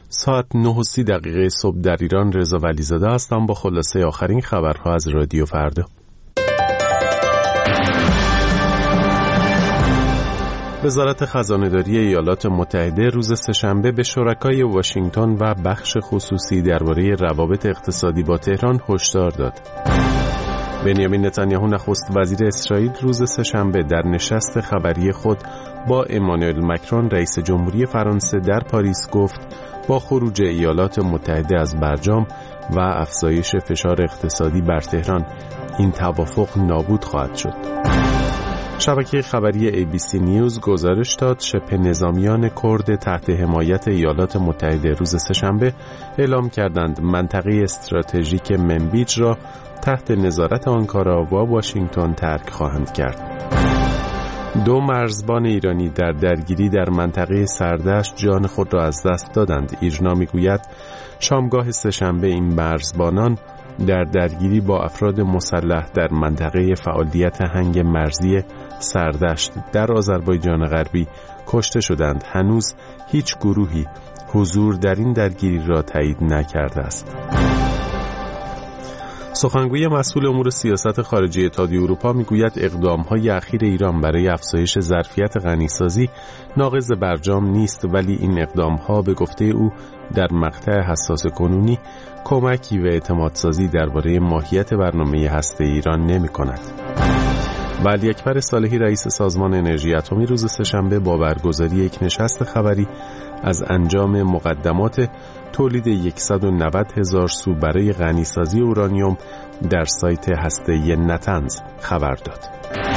ساعت 9:30 صبح در ایران. رضا ولیزاده هستم با خلاصه آخرین خبرها از رادیو فردا. وزارت خزانه‌داری ایالات متحده روز سه‌شنبه به شرکای واشنگتن و بخش خصوصی درباره روابط اقتصادی با تهران هشدار داد. بنیامین نتانیاهو نخست وزیر اسرائیل روز سه‌شنبه در نشست خبری خود با امانوئل مکرون رئیس جمهوری فرانسه در پاریس گفت با خروج ایالات متحده از برجام و افزایش فشار اقتصادی بر تهران این توافق نابود خواهد شد. شبکه خبری ABC نیوز گزارش داد شبه نظامیان کرد تحت حمایت ایالات متحده روز سه‌شنبه اعلام کردند منطقه استراتژیک منبیج را تحت نظارت آنکارا و واشنگتن ترک خواهند کرد. 2 مرزبان ایرانی در درگیری در منطقه سردشت جان خود را از دست دادند. ایرنا میگوید شامگاه سه‌شنبه این مرزبانان در درگیری با افراد مسلح در منطقه فعالیت هنگ مرزی سردشت در آذربایجان غربی کشته شدند. هنوز هیچ گروهی حضور در این درگیری را تایید نکرده است. سخنگوی مسئول امور سیاست خارجی اتحادیه اروپا میگوید اقدام‌های اخیر ایران برای افزایش ظرفیت غنیسازی ناقض برجام نیست، ولی این اقدام‌ها به گفته او در مقطع حساس کنونی کمکی به اعتمادسازی درباره ماهیت برنامه هسته ایران نمی‌کند. ولی اکبر صالحی رئیس سازمان انرژی اتمی روز سه‌شنبه با برگزاری یک نشست خبری از انجام مقدمات تولید 190,000 سو برای غنیسازی اورانیوم در سایت هسته‌ای نتنز خبر داد.